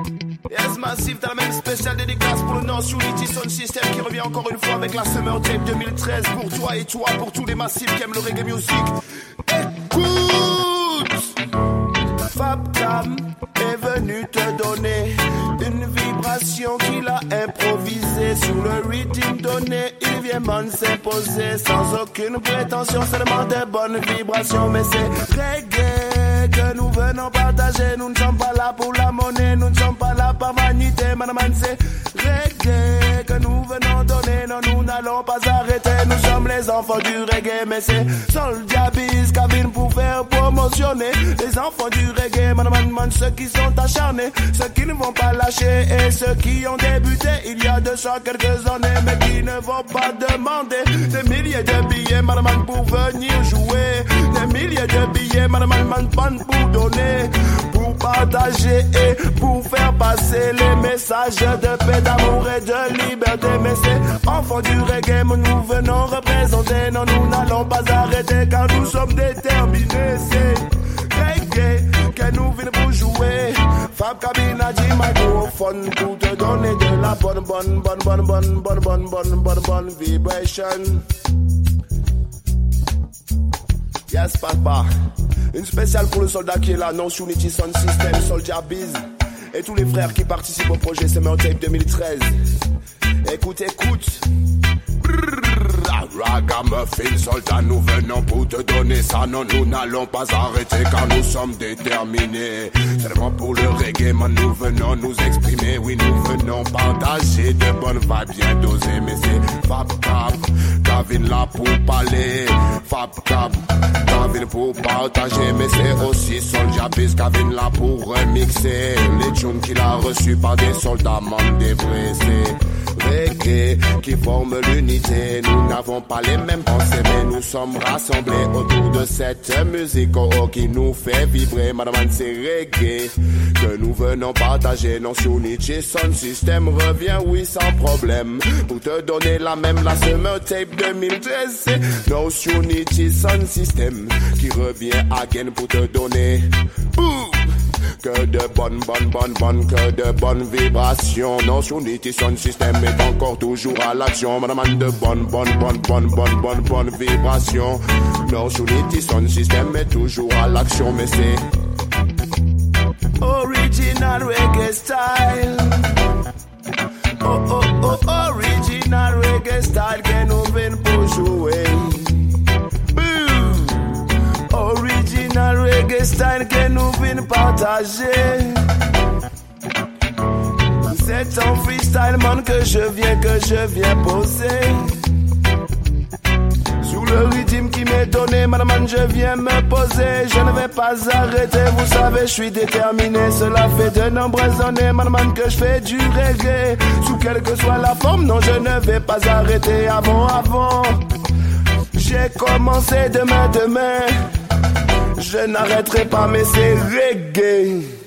Yes, Massive, t'as la même spéciale dédicace pour le North Unity Sound System qui revient encore une fois avec la Summer Tape 2013 pour toi et toi, pour tous les massifs qui aiment le reggae music. Écoute, Fab Cam est venu te donner une vibration qu'il a improvisée sous le rythme donné. Il vient m'en s'imposer sans aucune prétention, seulement des bonnes vibrations. Mais c'est reggae que nous venons partager. Nous ne sommes pas là pour la monnaie, nous ne sommes pas là par vanité. Madame, c'est reggae que nous venons donner. Non, nous n'allons pas arrêter. Nous sommes les enfants du reggae, mais c'est Soulja Biz Kavin pour faire promotionner les enfants du reggae. Madame, ceux qui sont acharnés, ceux qui ne vont pas lâcher et ceux qui ont débuté il y a de ça quelques années, mais qui ne vont pas demander des milliers de billets, madame, pour venir jouer. Des milliers de billets, madame, pour donner, pour partager et pour faire passer les messages de paix, d'amour et de liberté. Mais c'est enfants du reggae, nous venons représenter. Non, nous n'allons pas arrêter car nous sommes déterminés. C'est reggae que nous venons pour jouer. Fab Cabine a dit microphone pour te donner de la bonne vibration. Yes, papa. Une spéciale pour le soldat qui est là, North Unity Sound System, Soulja Biz. Et tous les frères qui participent au projet Summer Tape 2013. Écoute. Ragamuffin, soldat, nous venons pour te donner ça. Non, nous n'allons pas arrêter car nous sommes déterminés. Seulement pour le reggae, man, nous venons nous exprimer. Oui, nous venons partager de bonnes vibes bien dosées. Mais c'est Fab Cam, Kavin là pour parler. Fab Cam, Kavin pour partager. Mais c'est aussi Soulja Biz, Kavin là pour remixer les tunes qu'il a reçus par des soldats man dépressés. Reggae qui forme l'unité. Nous n'avons pas les mêmes pensées, mais nous sommes rassemblés autour de cette musique qui nous fait vibrer. Madame, c'est reggae que nous venons partager. North Unity Sound System revient, oui, sans problème, pour te donner la même, la Summer Tape 2013. C'est North Unity Sound System qui revient again pour te donner que de bonnes vibrations. North Unity Sound System est encore toujours à l'action. Madame, de bonnes vibrations. North Unity Sound System est toujours à l'action, mais c'est original reggae style. Original reggae style que nous venons pour jouer. Original reggae style que nous venons partager. C'est en freestyle man que je viens poser. Sous le rythme qui m'est donné, madame, je viens me poser. Je ne vais pas arrêter, vous savez, je suis déterminé. Cela fait de nombreuses années, madame, que je fais du reggae. Sous quelle que soit la forme, non, je ne vais pas arrêter. Avant, j'ai commencé demain. Je n'arrêterai pas, mais c'est reggae.